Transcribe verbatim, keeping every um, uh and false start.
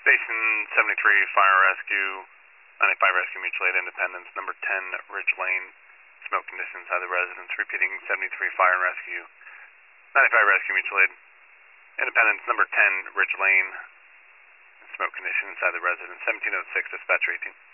Station seventy-three Fire Rescue, ninety-five Rescue Mutual Aid Independence, number ten Ridge Lane, smoke conditions inside the residence. Repeating seventy-three Fire and Rescue, ninety-five Rescue Mutual Aid Independence, number ten Ridge Lane, smoke condition inside the residence. seventeen oh six, dispatcher eighteen.